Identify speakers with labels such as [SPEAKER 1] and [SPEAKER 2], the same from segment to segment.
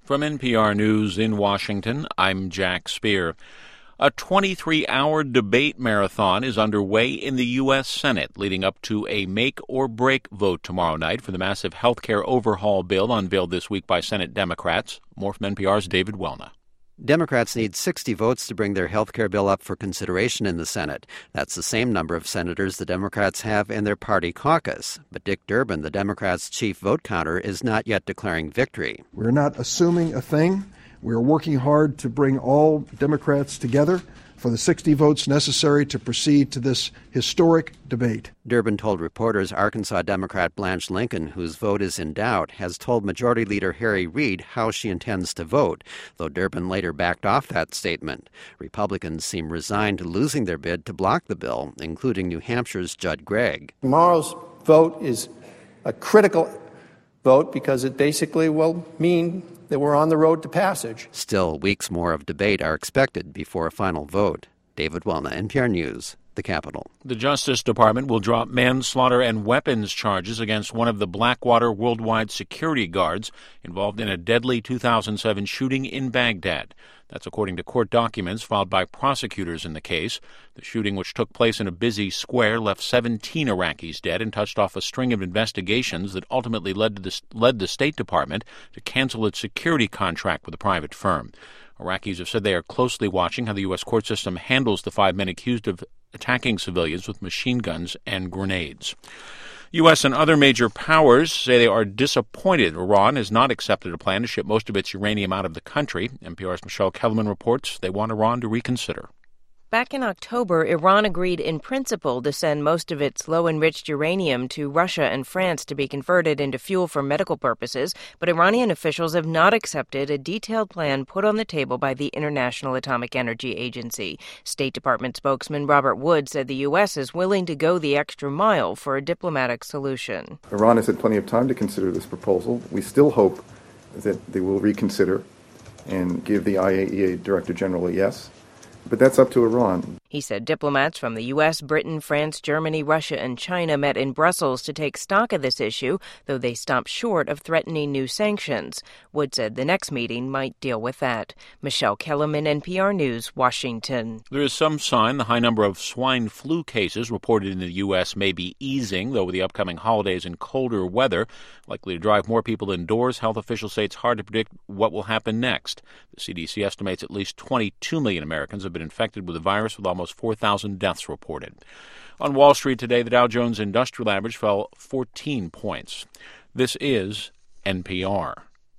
[SPEAKER 1] From NPR News in Washington, I'm Jack Speer. A 23-hour debate marathon is underway in the U.S. Senate, leading up to a make-or-break vote tomorrow night for the massive health care overhaul bill unveiled this week by Senate Democrats. More from NPR's David Welna.
[SPEAKER 2] Democrats need 60 votes to bring their health care bill up for consideration in the Senate. That's the same number of senators the Democrats have in their party caucus. But Dick Durbin, the Democrats' chief vote counter, is not yet declaring victory.
[SPEAKER 3] We're not assuming a thing. We're working hard to bring all Democrats together for the 60 votes necessary to proceed to this historic debate.
[SPEAKER 2] Durbin told reporters Arkansas Democrat Blanche Lincoln, whose vote is in doubt, has told Majority Leader Harry Reid how she intends to vote, though Durbin later backed off that statement. Republicans seem resigned to losing their bid to block the bill, including New Hampshire's Judd Gregg.
[SPEAKER 4] Tomorrow's vote is a critical vote because it basically will mean that we're on the road to passage.
[SPEAKER 2] Still, weeks more of debate are expected before a final vote. David Welna, NPR News, the Capitol.
[SPEAKER 1] The Justice Department will drop manslaughter and weapons charges against one of the Blackwater Worldwide security guards involved in a deadly 2007 shooting in Baghdad. That's according to court documents filed by prosecutors in the case. The shooting, which took place in a busy square, left 17 Iraqis dead and touched off a string of investigations that ultimately led the State Department to cancel its security contract with a private firm. Iraqis have said they are closely watching how the U.S. court system handles the 5 men accused of attacking civilians with machine guns and grenades. U.S. and other major powers say they are disappointed Iran has not accepted a plan to ship most of its uranium out of the country. NPR's Michelle Kellerman reports they want Iran to reconsider.
[SPEAKER 5] Back in October, Iran agreed in principle to send most of its low-enriched uranium to Russia and France to be converted into fuel for medical purposes, but Iranian officials have not accepted a detailed plan put on the table by the International Atomic Energy Agency. State Department spokesman Robert Wood said the U.S. is willing to go the extra mile for a diplomatic solution.
[SPEAKER 6] Iran has had plenty of time to consider this proposal. We still hope that they will reconsider and give the IAEA Director General a yes. But that's up to Iran.
[SPEAKER 5] He said diplomats from the U.S., Britain, France, Germany, Russia, and China met in Brussels to take stock of this issue, though they stopped short of threatening new sanctions. Wood said the next meeting might deal with that. Michelle Kellerman, NPR News, Washington.
[SPEAKER 1] There is some sign the high number of swine flu cases reported in the U.S. may be easing, though with the upcoming holidays and colder weather likely to drive more people indoors, health officials say it's hard to predict what will happen next. The CDC estimates at least 22 million Americans have been infected with the virus, with almost 4,000 deaths reported. On Wall Street today, the Dow Jones Industrial Average fell 14 points. This is NPR.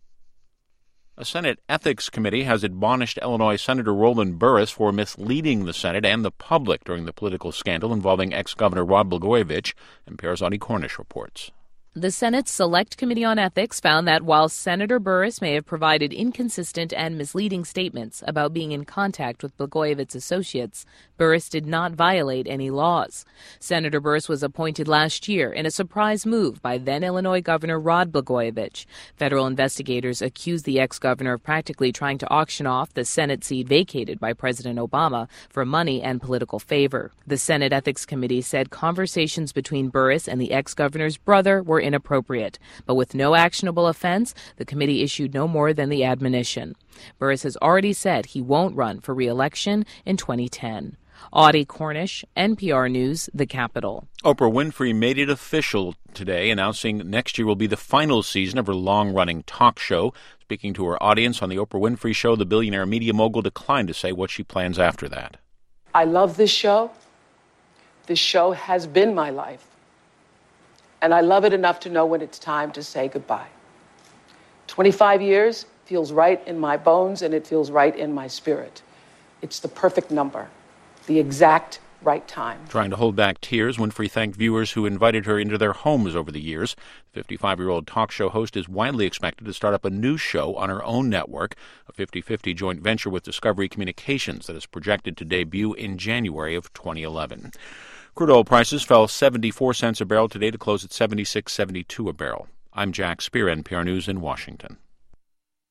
[SPEAKER 1] A Senate Ethics Committee has admonished Illinois Senator Roland Burris for misleading the Senate and the public during the political scandal involving ex-Governor Rod Blagojevich. NPR's Audie Cornish reports.
[SPEAKER 7] The Senate's Select Committee on Ethics found that while Senator Burris may have provided inconsistent and misleading statements about being in contact with Blagojevich's associates, Burris did not violate any laws. Senator Burris was appointed last year in a surprise move by then-Illinois Governor Rod Blagojevich. Federal investigators accused the ex-governor of practically trying to auction off the Senate seat vacated by President Obama for money and political favor. The Senate Ethics Committee said conversations between Burris and the ex-governor's brother were inappropriate, but with no actionable offense, the committee issued no more than the admonition. Burris has already said he won't run for re-election in 2010. Audie Cornish, NPR News, the Capitol.
[SPEAKER 1] Oprah Winfrey made it official today, announcing next year will be the final season of her long-running talk show. Speaking to her audience on the Oprah Winfrey Show, the billionaire media mogul declined to say what she plans after that.
[SPEAKER 8] I love this show. This show has been my life. And I love it enough to know when it's time to say goodbye. 25 years feels right in my bones, and it feels right in my spirit. It's the perfect number, the exact right time.
[SPEAKER 1] Trying to hold back tears, Winfrey thanked viewers who invited her into their homes over the years. The 55-year-old talk show host is widely expected to start up a new show on her own network, a 50-50 joint venture with Discovery Communications that is projected to debut in January of 2011. Crude oil prices fell 74 cents a barrel today to close at $76.72 a barrel. I'm Jack Speer, NPR News in Washington.